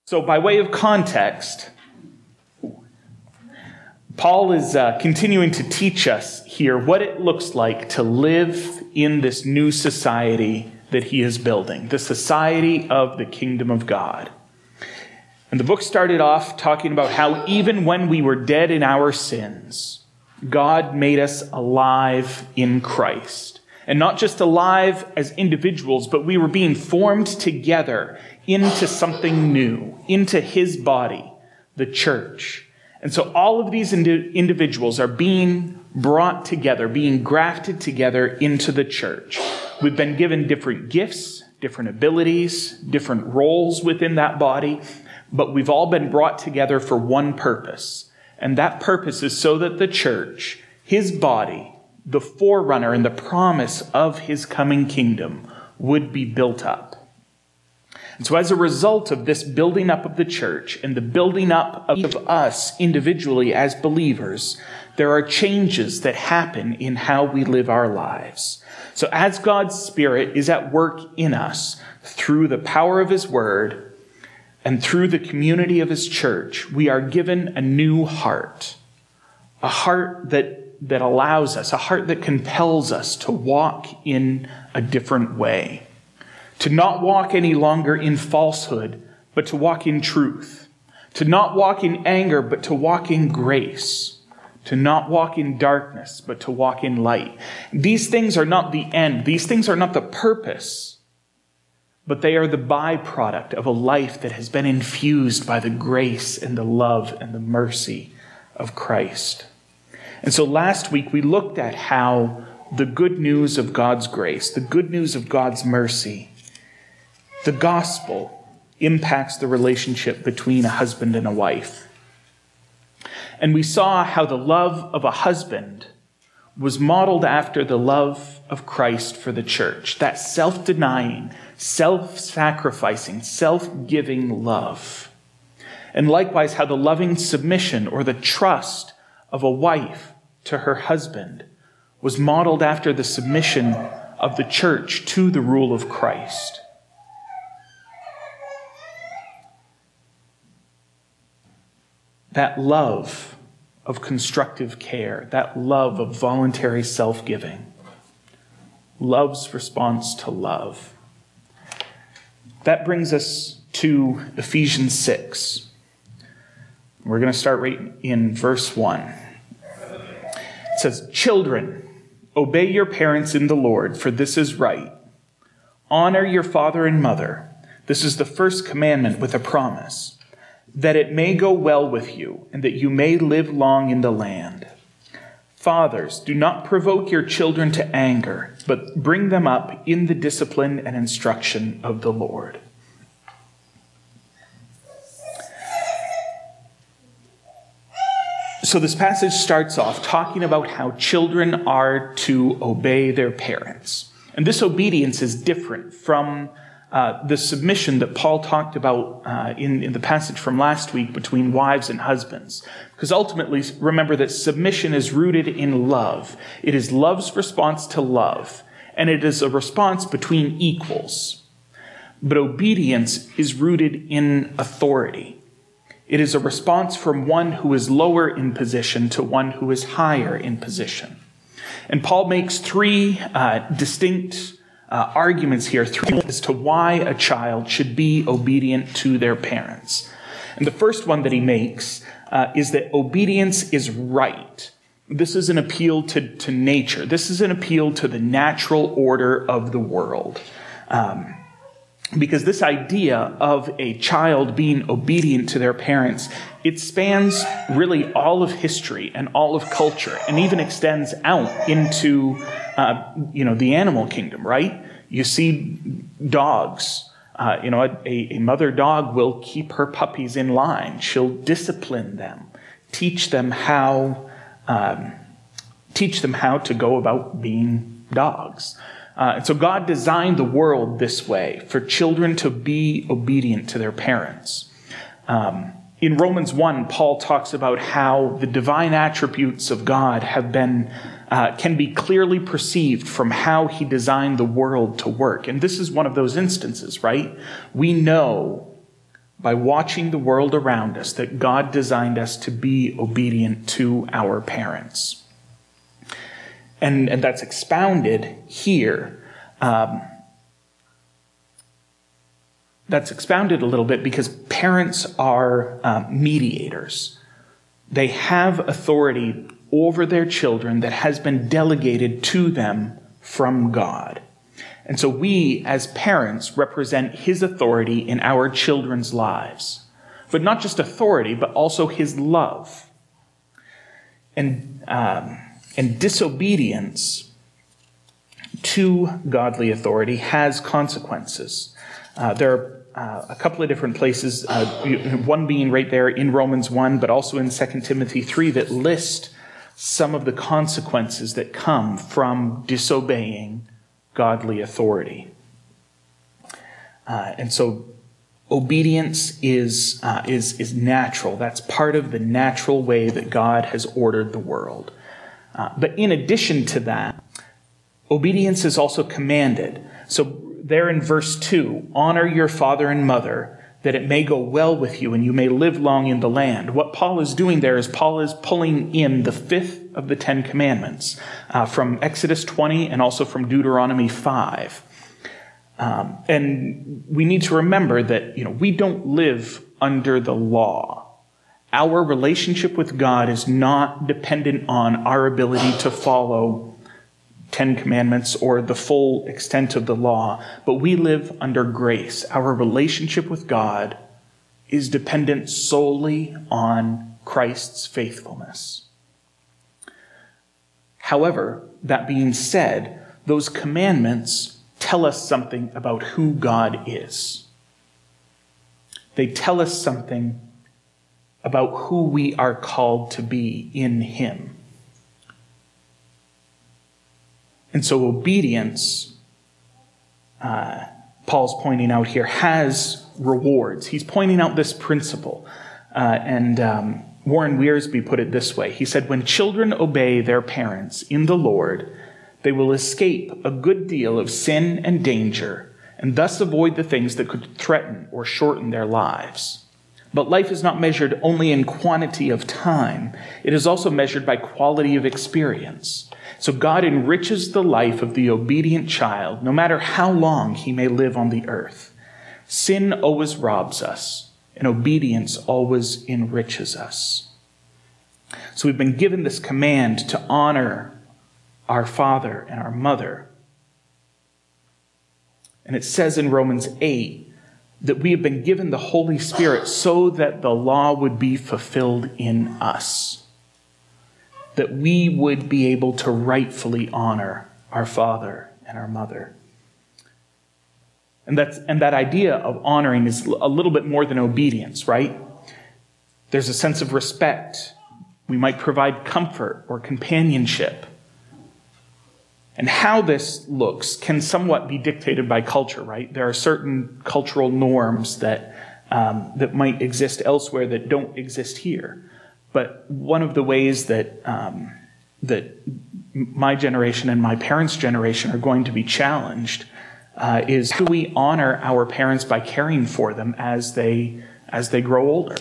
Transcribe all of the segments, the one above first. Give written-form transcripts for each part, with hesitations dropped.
So by way of context, Paul is continuing to teach us here what it looks like to live in this new society that he is building, the society of the kingdom of God. And the book started off talking about how even when we were dead in our sins, God made us alive in Christ. And not just alive as individuals, but we were being formed together into something new, into his body, the church. And so all of these individuals are being brought together, being grafted together into the church. We've been given different gifts, different abilities, different roles within that body, but we've all been brought together for one purpose. And that purpose is so that the church, his body, the forerunner and the promise of his coming kingdom, would be built up. And so as a result of this building up of the church and the building up of us individually as believers, there are changes that happen in how we live our lives. So as God's Spirit is at work in us through the power of his word and through the community of his church, we are given a new heart, a heart that allows us, a heart that compels us to walk in a different way. To not walk any longer in falsehood, but to walk in truth. To not walk in anger, but to walk in grace. To not walk in darkness, but to walk in light. These things are not the end. These things are not the purpose, but they are the byproduct of a life that has been infused by the grace and the love and the mercy of Christ. And so last week we looked at how the good news of God's grace, the good news of God's mercy, the gospel impacts the relationship between a husband and a wife. And we saw how the love of a husband was modeled after the love of Christ for the church. That self-denying, self-sacrificing, self-giving love. And likewise, how the loving submission or the trust of a wife to her husband was modeled after the submission of the church to the rule of Christ. That love of constructive care, that love of voluntary self-giving, love's response to love. That brings us to Ephesians 6. We're going to start right in verse 1. It says, "Children, obey your parents in the Lord, for this is right. Honor your father and mother. This is the first commandment with a promise, that it may go well with you, and that you may live long in the land. Fathers, do not provoke your children to anger, but bring them up in the discipline and instruction of the Lord." So this passage starts off talking about how children are to obey their parents. And this obedience is different from the submission that Paul talked about in the passage from last week between wives and husbands. Because ultimately, remember that submission is rooted in love. It is love's response to love. And it is a response between equals. But obedience is rooted in authority. It is a response from one who is lower in position to one who is higher in position. And Paul makes three distinct arguments here, three as to why a child should be obedient to their parents. And the first one that he makes is that obedience is right. This is an appeal to nature. This is an appeal to the natural order of the world. Because this idea of a child being obedient to their parents, it spans really all of history and all of culture, and even extends out into the animal kingdom, right? You see dogs. A mother dog will keep her puppies in line. She'll discipline them, teach them how to go about being dogs. And so God designed the world this way, for children to be obedient to their parents. In Romans 1, Paul talks about how the divine attributes of God can be clearly perceived from how he designed the world to work. And this is one of those instances, right? We know by watching the world around us that God designed us to be obedient to our parents. And that's expounded here. That's expounded a little bit because parents are mediators. They have authority over their children that has been delegated to them from God. And so we, as parents, represent his authority in our children's lives. But not just authority, but also his love. And disobedience to godly authority has consequences. There are a couple of different places, one being right there in Romans 1, but also in 2 Timothy 3, that list some of the consequences that come from disobeying godly authority. And so obedience is natural. That's part of the natural way that God has ordered the world. But in addition to that, obedience is also commanded. So there in verse 2, honor your father and mother, that it may go well with you and you may live long in the land. What Paul is doing there is Paul is pulling in the fifth of the 10 commandments from Exodus 20 and also from Deuteronomy 5. And we need to remember that, we don't live under the law. Our relationship with God is not dependent on our ability to follow 10 commandments or the full extent of the law, but we live under grace. Our relationship with God is dependent solely on Christ's faithfulness. However, that being said, those commandments tell us something about who God is. They tell us something about who we are called to be in him. And so obedience, Paul's pointing out here, has rewards. He's pointing out this principle. And Warren Wiersbe put it this way. He said, when children obey their parents in the Lord, they will escape a good deal of sin and danger, and thus avoid the things that could threaten or shorten their lives. But life is not measured only in quantity of time. It is also measured by quality of experience. So God enriches the life of the obedient child, no matter how long he may live on the earth. Sin always robs us, and obedience always enriches us. So we've been given this command to honor our father and our mother. And it says in Romans 8 that we have been given the Holy Spirit so that the law would be fulfilled in us. That we would be able to rightfully honor our father and our mother. And that idea of honoring is a little bit more than obedience, right? There's a sense of respect. We might provide comfort or companionship. And how this looks can somewhat be dictated by culture, right? There are certain cultural norms that might exist elsewhere that don't exist here. But one of the ways that my generation and my parents' generation are going to be challenged is how do we honor our parents by caring for them as they grow older?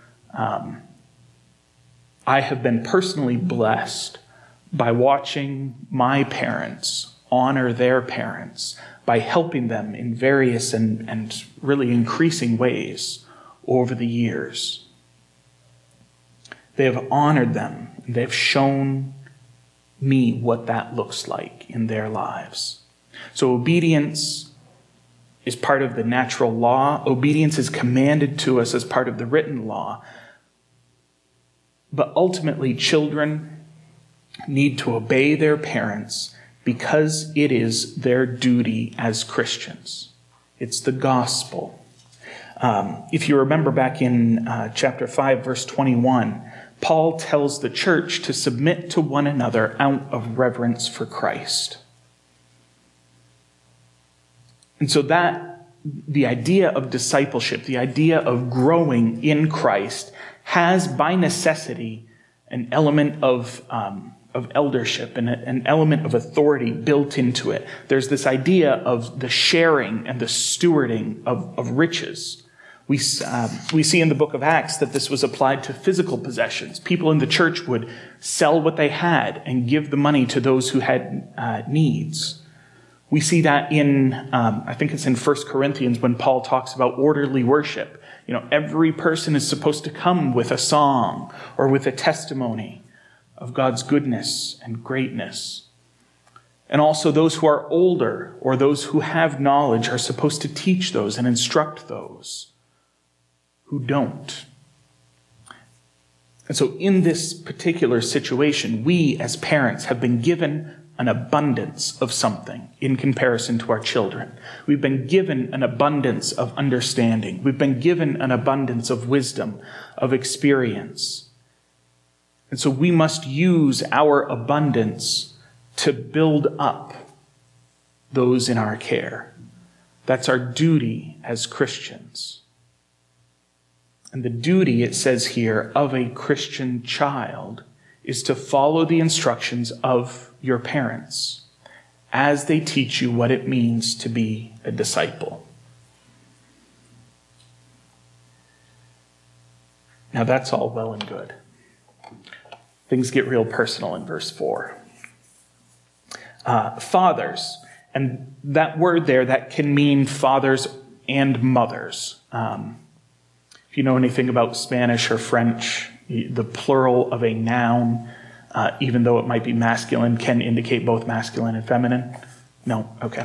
I have been personally blessed by watching my parents honor their parents by helping them in various and really increasing ways over the years. They have honored them. They have shown me what that looks like in their lives. So obedience is part of the natural law. Obedience is commanded to us as part of the written law. But ultimately, children need to obey their parents because it is their duty as Christians. It's the gospel. If you remember back in chapter 5, verse 21, Paul tells the church to submit to one another out of reverence for Christ. And so that the idea of discipleship, the idea of growing in Christ, has by necessity an element of eldership and an element of authority built into it. There's this idea of the sharing and the stewarding of riches. We see in the book of Acts that this was applied to physical possessions. People in the church would sell what they had and give the money to those who had needs. We see that in, I think it's in 1 Corinthians when Paul talks about orderly worship. Every person is supposed to come with a song or with a testimony of God's goodness and greatness. And also those who are older or those who have knowledge are supposed to teach those and instruct those who don't. And so in this particular situation, we as parents have been given an abundance of something in comparison to our children. We've been given an abundance of understanding. We've been given an abundance of wisdom, of experience. And so we must use our abundance to build up those in our care. That's our duty as Christians. And the duty, it says here, of a Christian child is to follow the instructions of your parents as they teach you what it means to be a disciple. Now that's all well and good. Things get real personal in verse 4. Fathers, and that word there, that can mean fathers and mothers. If you know anything about Spanish or French, the plural of a noun, even though it might be masculine, can indicate both masculine and feminine. No? Okay.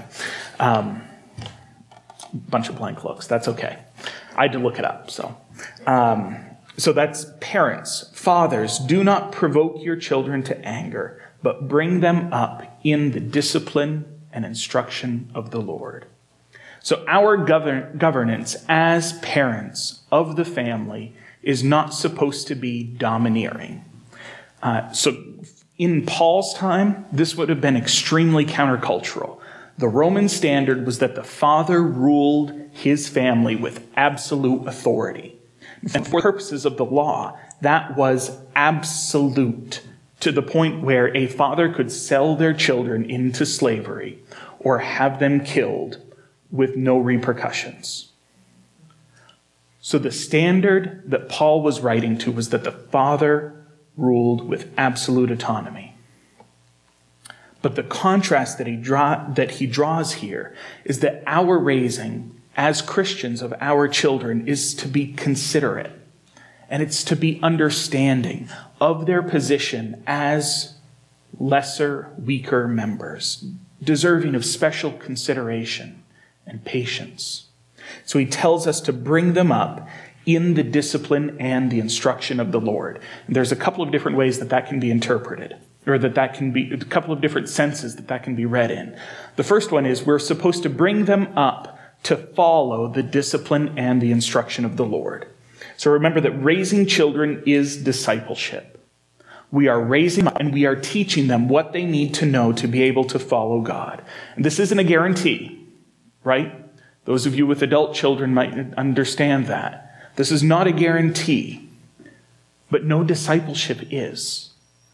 Bunch of blank looks. That's okay. I had to look it up. So that's parents. Fathers, do not provoke your children to anger, but bring them up in the discipline and instruction of the Lord. So our governance as parents of the family is not supposed to be domineering. So in Paul's time, this would have been extremely countercultural. The Roman standard was that the father ruled his family with absolute authority. And for purposes of the law, that was absolute, to the point where a father could sell their children into slavery or have them killed with no repercussions. So the standard that Paul was writing to was that the father ruled with absolute autonomy. But the contrast that he draws here is that our raising as Christians of our children is to be considerate, and it's to be understanding of their position as lesser, weaker members, deserving of special consideration and patience. So he tells us to bring them up in the discipline and the instruction of the Lord. And there's a couple of different ways that can be interpreted, or that can be a couple of different senses that can be read in. The first one is we're supposed to bring them up to follow the discipline and the instruction of the Lord. So remember that raising children is discipleship. We are raising them and we are teaching them what they need to know to be able to follow God. And this isn't a guarantee, right? Those of you with adult children might understand that. This is not a guarantee, but no discipleship is.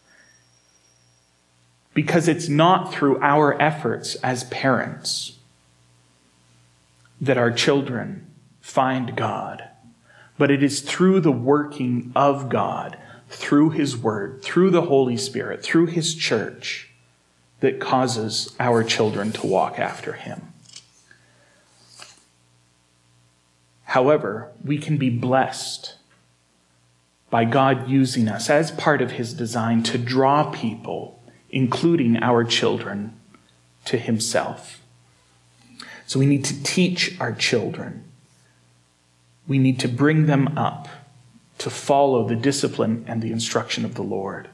Because it's not through our efforts as parents that our children find God, but it is through the working of God, through His Word, through the Holy Spirit, through His church, that causes our children to walk after Him. However, we can be blessed by God using us as part of His design to draw people, including our children, to Himself. So we need to teach our children. We need to bring them up to follow the discipline and the instruction of the Lord.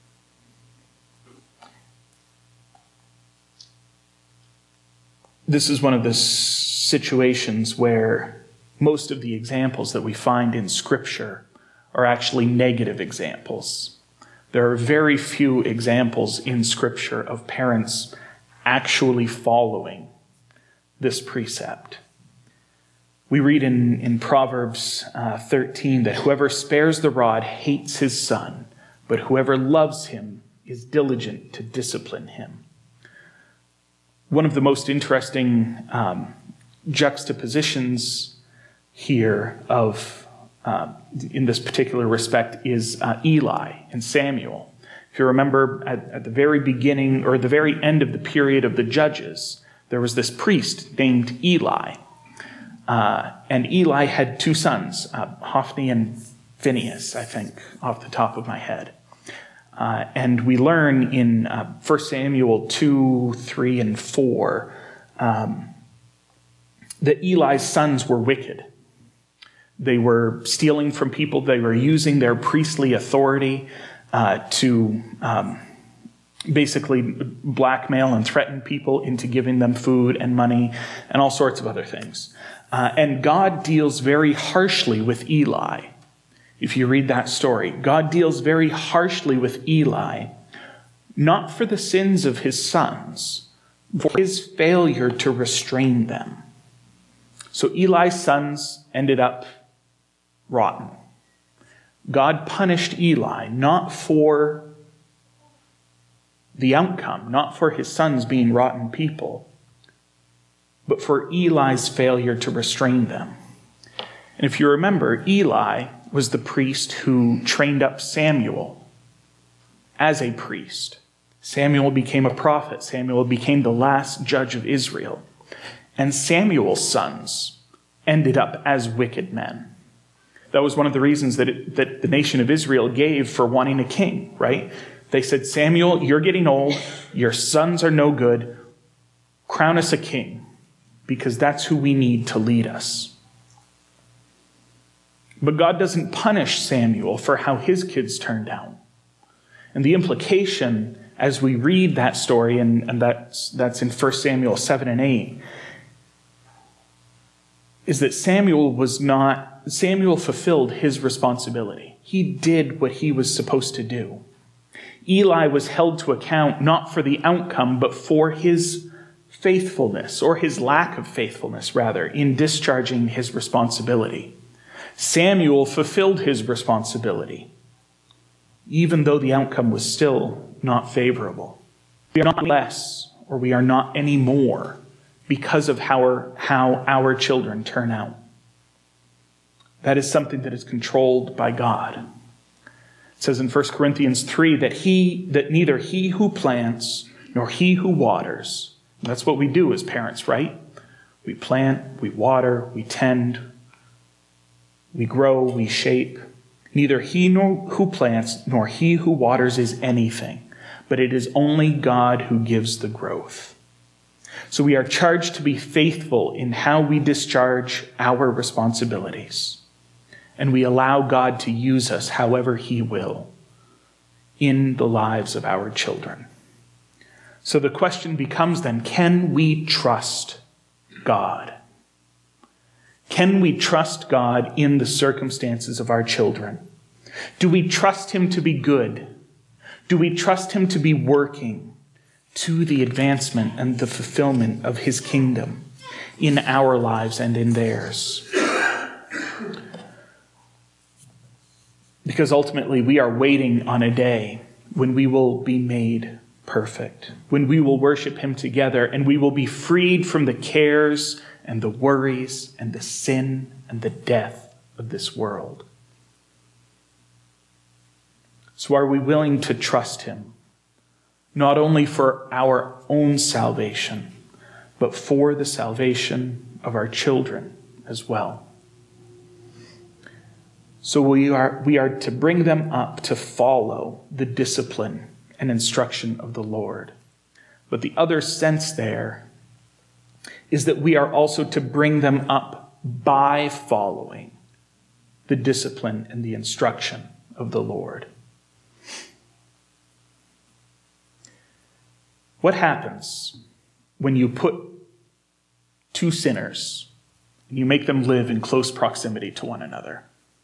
This is one of the situations where most of the examples that we find in Scripture are actually negative examples. There are very few examples in Scripture of parents actually following this precept. We read in Proverbs 13 that whoever spares the rod hates his son, but whoever loves him is diligent to discipline him. One of the most interesting juxtapositions here in this particular respect is Eli and Samuel. If you remember, at the very beginning or the very end of the period of the Judges, there was this priest named Eli. And Eli had two sons, Hophni and Phinehas, I think, off the top of my head. And we learn in 1 Samuel 2, 3, and 4 that Eli's sons were wicked. They were stealing from people. They were using their priestly authority to basically blackmail and threaten people into giving them food and money and all sorts of other things. And God deals very harshly with Eli. If you read that story, God deals very harshly with Eli, not for the sins of his sons, for his failure to restrain them. So Eli's sons ended up rotten. God punished Eli not for the outcome, not for his sons being rotten people, but for Eli's failure to restrain them. And if you remember, Eli was the priest who trained up Samuel as a priest. Samuel became a prophet. Samuel became the last judge of Israel. And Samuel's sons ended up as wicked men. That was one of the reasons that the nation of Israel gave for wanting a king, right? They said, Samuel, you're getting old. Your sons are no good. Crown us a king, because that's who we need to lead us. But God doesn't punish Samuel for how his kids turned out. And the implication, as we read that story, and that's in 1 Samuel 7 and 8, is that Samuel fulfilled his responsibility. He did what he was supposed to do. Eli was held to account not for the outcome, but for his faithfulness, or his lack of faithfulness, rather, in discharging his responsibility. Samuel fulfilled his responsibility, even though the outcome was still not favorable. We are not less, or we are not any more, because of how our children turn out. That is something that is controlled by God. It says in 1 Corinthians 3 that neither he who plants nor he who waters, that's what we do as parents, right? We plant, we water, we tend, we grow, we shape. Neither he who plants nor he who waters is anything, but it is only God who gives the growth. So we are charged to be faithful in how we discharge our responsibilities. And we allow God to use us however he will in the lives of our children. So the question becomes then, can we trust God? Can we trust God in the circumstances of our children? Do we trust him to be good? Do we trust him to be working to the advancement and the fulfillment of his kingdom in our lives and in theirs? Because ultimately we are waiting on a day when we will be made perfect, when we will worship him together and we will be freed from the cares and the worries and the sin and the death of this world. So are we willing to trust him, not only for our own salvation, but for the salvation of our children as well? So we are to bring them up to follow the discipline and instruction of the Lord. But the other sense there is that we are also to bring them up by following the discipline and the instruction of the Lord. What happens when you put two sinners and you make them live in close proximity to one another?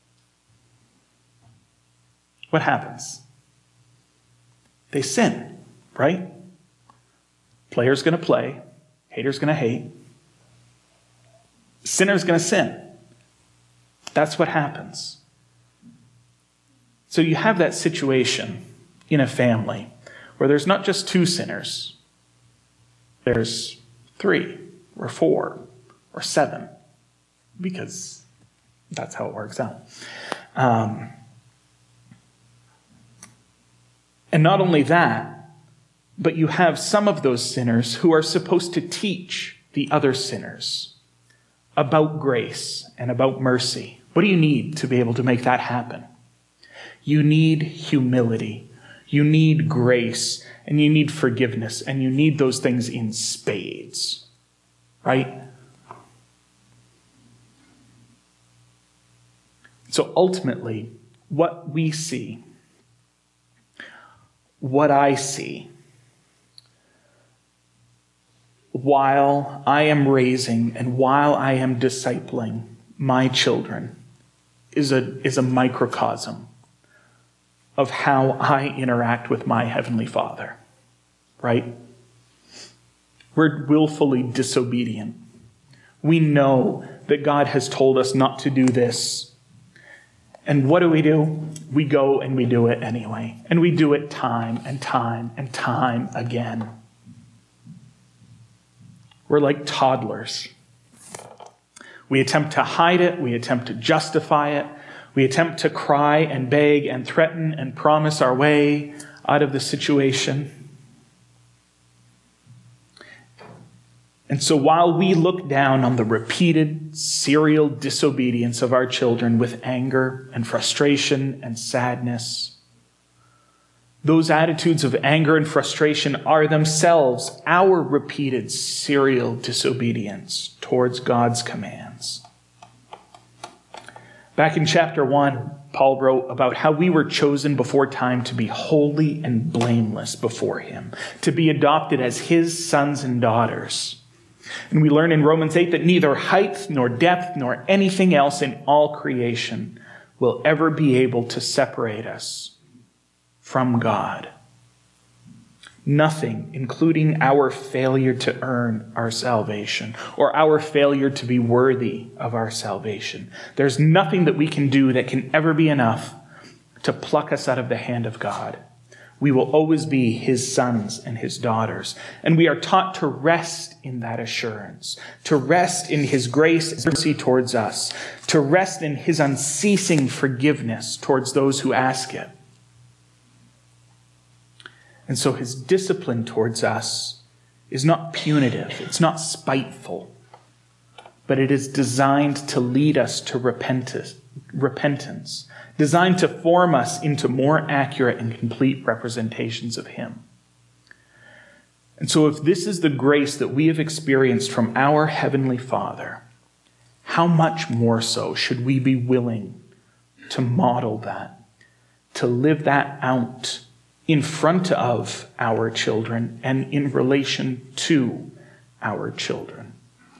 What happens? They sin, right? Player's going to play. Hater's going to hate. Sinner's going to sin. That's what happens. So you have that situation in a family where there's not just two sinners. There's 3 or 4 or 7, because That's how it works out. And not only that, but you have some of those sinners who are supposed to teach the other sinners about grace and about mercy. What do you need to be able to make that happen? You need humility. You need grace. And you need forgiveness. And you need those things in spades. Right? So ultimately, what we see, what I see, while I am raising and while I am discipling my children is a microcosm of how I interact with my Heavenly Father, right? We're willfully disobedient. We know that God has told us not to do this. And what do? We go and we do it anyway. And we do it time and time and time again. We're like toddlers. We attempt to hide it. We attempt to justify it. We attempt to cry and beg and threaten and promise our way out of the situation. And so while we look down on the repeated serial disobedience of our children with anger and frustration and sadness, those attitudes of anger and frustration are themselves our repeated serial disobedience towards God's commands. Back in chapter 1, Paul wrote about how we were chosen before time to be holy and blameless before him, to be adopted as his sons and daughters. And we learn in Romans 8 that neither height nor depth nor anything else in all creation will ever be able to separate us from God. Nothing, including our failure to earn our salvation or our failure to be worthy of our salvation. There's nothing that we can do that can ever be enough to pluck us out of the hand of God. We will always be his sons and his daughters. And we are taught to rest in that assurance, to rest in his grace and mercy towards us, to rest in his unceasing forgiveness towards those who ask it. And so his discipline towards us is not punitive, it's not spiteful, but it is designed to lead us to repentance, designed to form us into more accurate and complete representations of him. And so if this is the grace that we have experienced from our Heavenly Father, how much more so should we be willing to model that, to live that out in front of our children and in relation to our children?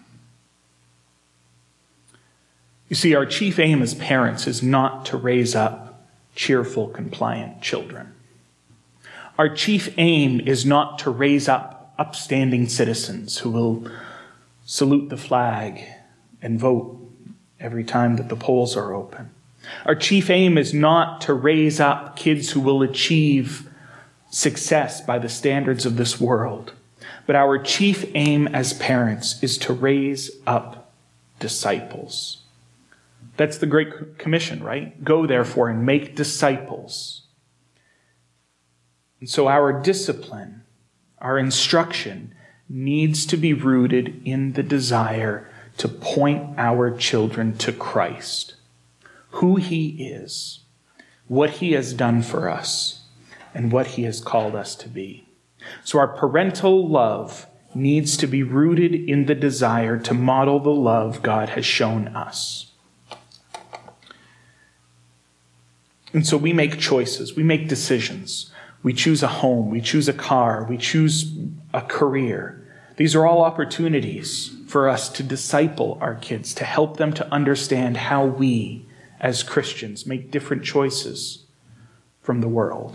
You see, our chief aim as parents is not to raise up cheerful, compliant children. Our chief aim is not to raise up upstanding citizens who will salute the flag and vote every time that the polls are open. Our chief aim is not to raise up kids who will achieve success by the standards of this world. But our chief aim as parents is to raise up disciples. That's the Great Commission, right? Go therefore and make disciples. And so our discipline, our instruction, needs to be rooted in the desire to point our children to Christ, who he is, what he has done for us, and what he has called us to be. So our parental love needs to be rooted in the desire to model the love God has shown us. And so we make choices, we make decisions. We choose a home, we choose a car, we choose a career. These are all opportunities for us to disciple our kids, to help them to understand how we, as Christians, make different choices from the world.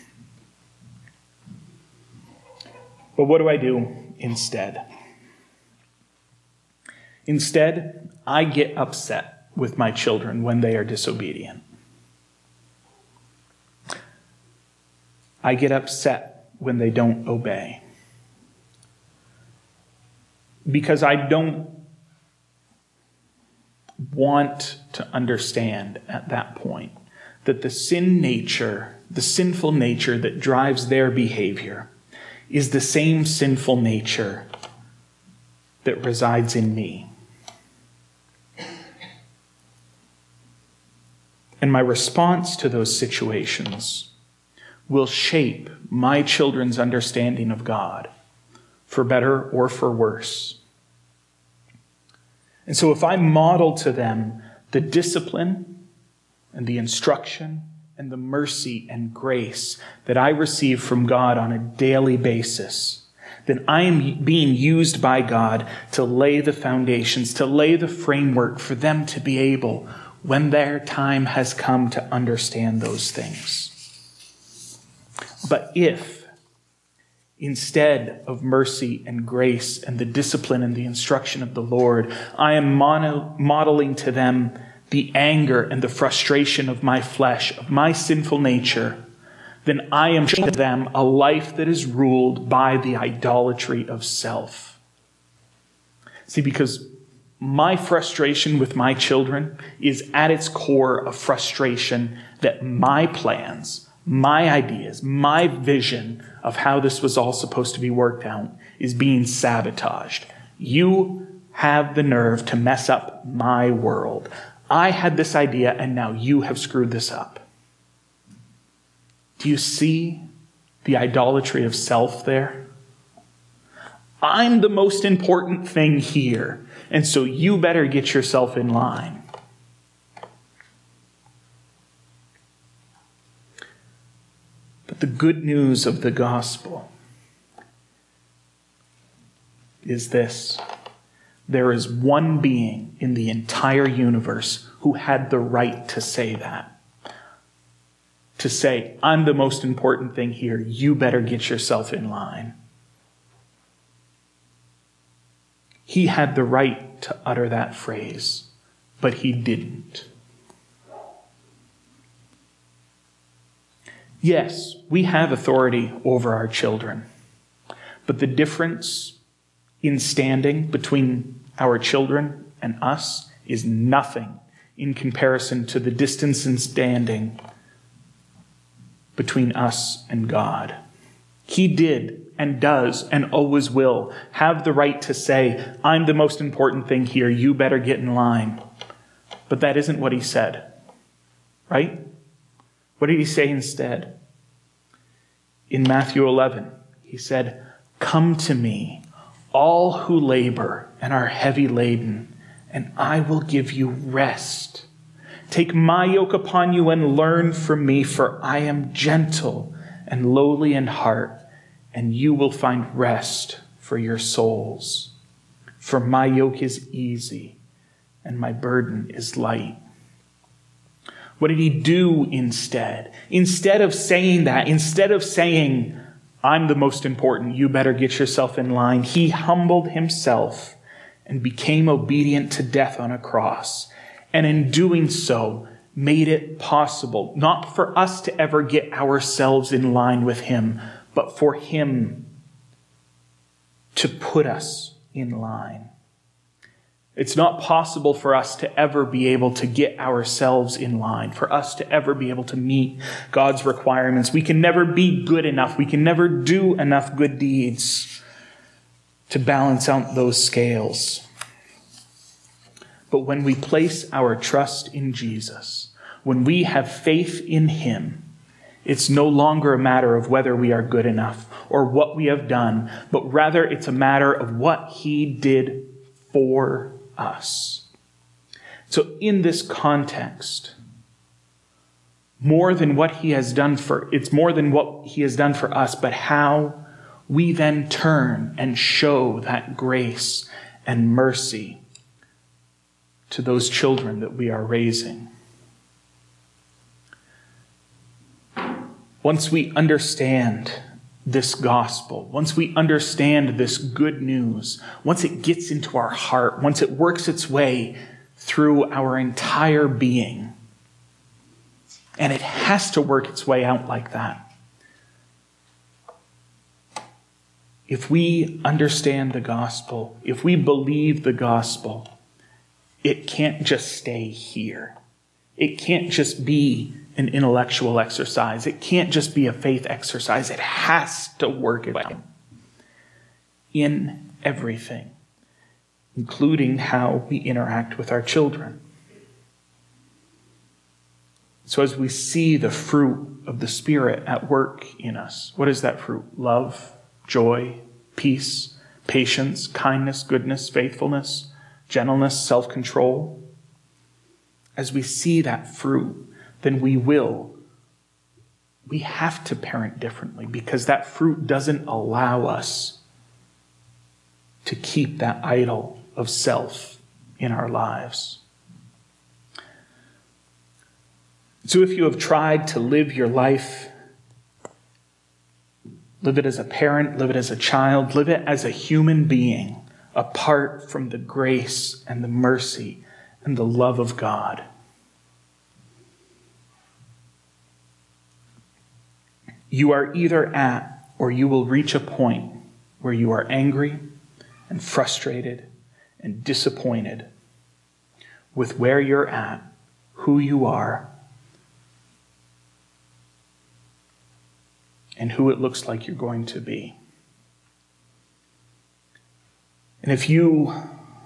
But what do I do instead? Instead, I get upset with my children when they are disobedient. I get upset when they don't obey. Because I don't want to understand at that point that the sinful nature that drives their behavior is the same sinful nature that resides in me. And my response to those situations will shape my children's understanding of God, for better or for worse. And so if I model to them the discipline and the instruction and the mercy and grace that I receive from God on a daily basis, then I am being used by God to lay the foundations, to lay the framework for them to be able, when their time has come, to understand those things. But if, instead of mercy and grace and the discipline and the instruction of the Lord, I am modeling to them the anger and the frustration of my flesh, of my sinful nature, then I am showing them a life that is ruled by the idolatry of self. See, because my frustration with my children is at its core a frustration that my plans, my ideas, my vision of how this was all supposed to be worked out is being sabotaged. You have the nerve to mess up my world. I had this idea and now you have screwed this up. Do you see the idolatry of self there? I'm the most important thing here, and so you better get yourself in line. But the good news of the gospel is this: there is one being in the entire universe who had the right to say that. To say, I'm the most important thing here, you better get yourself in line. He had the right to utter that phrase, but he didn't. Yes, we have authority over our children, but the difference in standing between our children and us is nothing in comparison to the distance in standing between us and God. He did and does and always will have the right to say, I'm the most important thing here, you better get in line. But that isn't what he said, right? What did he say instead? In Matthew 11, he said, come to me, all who labor and are heavy laden, and I will give you rest. Take my yoke upon you and learn from me, for I am gentle and lowly in heart, and you will find rest for your souls. For my yoke is easy and my burden is light. What did he do instead? Instead of saying that, instead of saying, I'm the most important, you better get yourself in line, he humbled himself and became obedient to death on a cross. And in doing so, made it possible, not for us to ever get ourselves in line with him, but for him to put us in line. It's not possible for us to ever be able to get ourselves in line, for us to ever be able to meet God's requirements. We can never be good enough. We can never do enough good deeds to balance out those scales. But when we place our trust in Jesus, when we have faith in him, it's no longer a matter of whether we are good enough or what we have done, but rather it's a matter of what he did for us. So in this context, more than what he has done it's more than what he has done for us, but how we then turn and show that grace and mercy to those children that we are raising. Once we understand this gospel, once we understand this good news, once it gets into our heart, once it works its way through our entire being, and it has to work its way out like that. If we understand the gospel, if we believe the gospel, it can't just stay here. It can't just be an intellectual exercise. It can't just be a faith exercise. It has to work in everything, including how we interact with our children. So as we see the fruit of the Spirit at work in us, what is that fruit? Love, joy, peace, patience, kindness, goodness, faithfulness, gentleness, self-control. As we see that fruit, then we have to parent differently, because that fruit doesn't allow us to keep that idol of self in our lives. So if you have tried to live your life, live it as a parent, live it as a child, live it as a human being, apart from the grace and the mercy and the love of God, you are either at, or you will reach a point where you are angry and frustrated and disappointed with where you're at, who you are, and who it looks like you're going to be. And if you,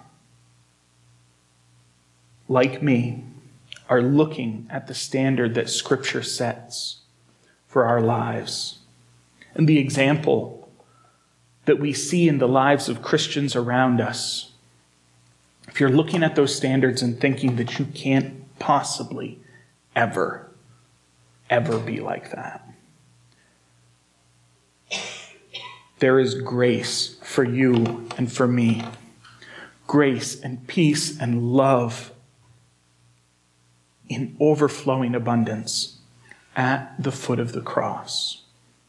like me, are looking at the standard that Scripture sets for our lives, and the example that we see in the lives of Christians around us, if you're looking at those standards and thinking that you can't possibly ever be like that, there is grace for you and for me. Grace and peace and love in overflowing abundance at the foot of the cross.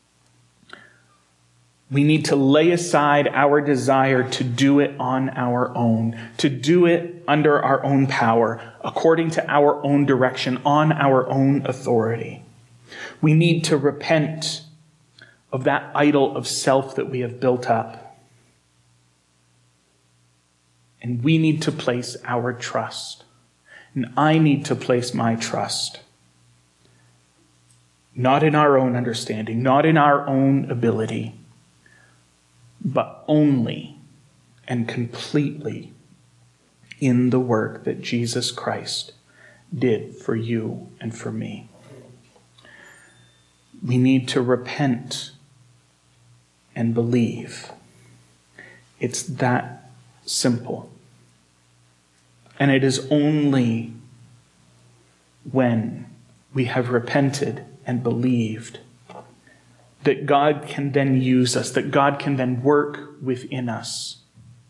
We need to lay aside our desire to do it on our own, to do it under our own power, according to our own direction, on our own authority. We need to repent of that idol of self that we have built up. And we need to place our trust. And I need to place my trust, not in our own understanding, not in our own ability, but only and completely in the work that Jesus Christ did for you and for me. We need to repent and believe. It's that simple. And it is only when we have repented and believed that God can then use us, that God can then work within us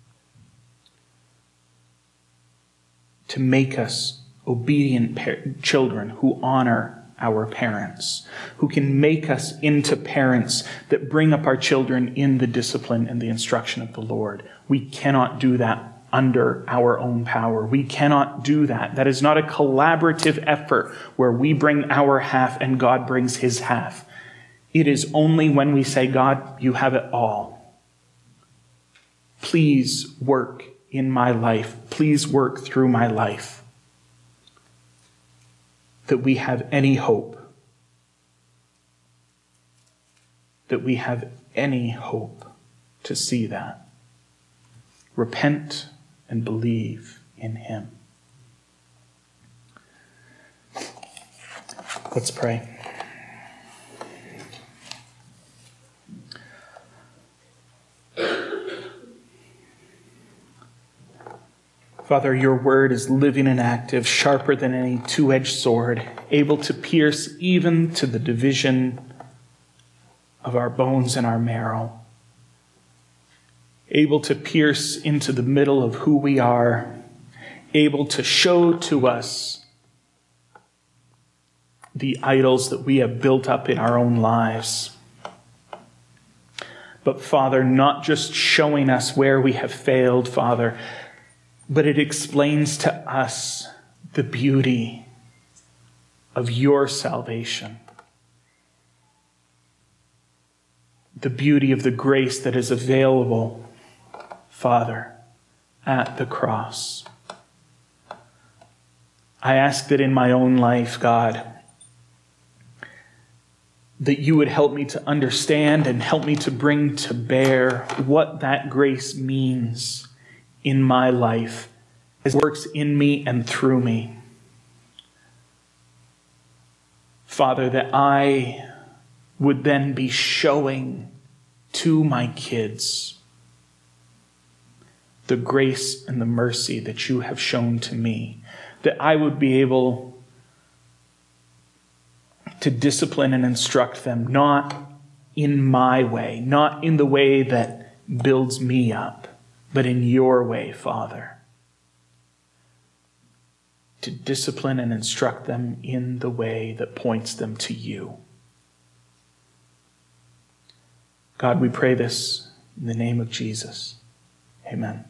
to make us obedient children who honor our parents, who can make us into parents that bring up our children in the discipline and the instruction of the Lord. We cannot do that under our own power. We cannot do that. That is not a collaborative effort where we bring our half and God brings his half. It is only when we say, God, you have it all. Please work in my life. Please work through my life, that we have any hope. That we have any hope to see that. Repent and believe in him. Let's pray. Father, your word is living and active, sharper than any two-edged sword, able to pierce even to the division of our bones and our marrow, able to pierce into the middle of who we are, able to show to us the idols that we have built up in our own lives. But Father, not just showing us where we have failed, Father, but it explains to us the beauty of your salvation. The beauty of the grace that is available, Father, at the cross. I ask that in my own life, God, that you would help me to understand and help me to bring to bear what that grace means in my life as it works in me and through me. Father, that I would then be showing to my kids the grace and the mercy that you have shown to me, that I would be able to discipline and instruct them, not in my way, not in the way that builds me up, but in your way, Father. To discipline and instruct them in the way that points them to you. God, we pray this in the name of Jesus. Amen.